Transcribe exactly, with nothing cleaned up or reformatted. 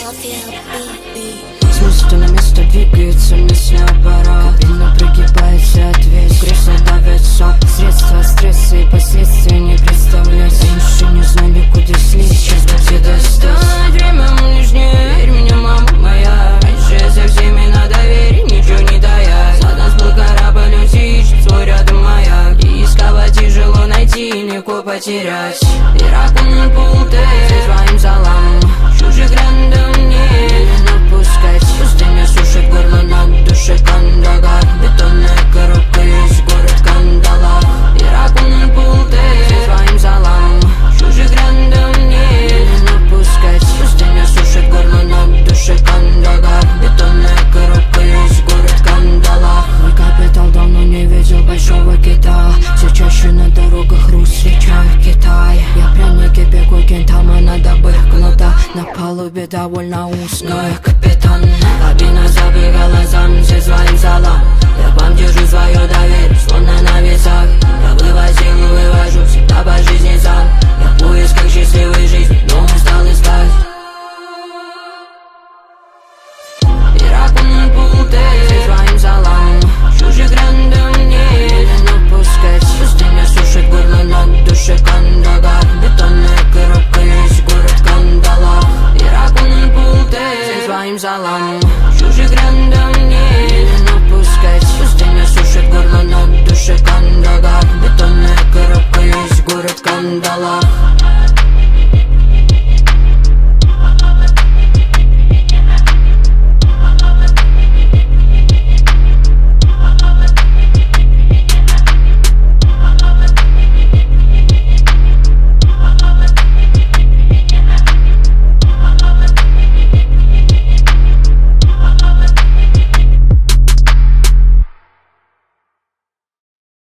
С места на место двигается местный аппарат. Кабина прогибается от вес, кресло давят сок. Средства стресса и последствия не представлять. Раньше не знали, куда слить, сейчас где достать. Время лишнее, верь мне, мама моя. Раньше я со всеми на доверие, ничего не дая. За нас был корабль, он ищет свой рядом маяк. И искать тяжело найти, легко потерять. Иракун пулты, своим залом. Чужих рандом не напускать. Пустыня сушит горло над душой кандагар. Бетонная коробка есть город Кандалар. Иракун пулты, своим залом. Чужих рандом не напускать. Пустыня сушит горло над душой кандагар. Бетонная коробка есть город Кандалар. Мой капитал давно не видел большого кита. Все чаще на дорогах Русь встречаю Китай. Я пряники пеку кентама, надо бы кнута. На палубе довольно узкая, капитан. Кабина забегала зам, все звали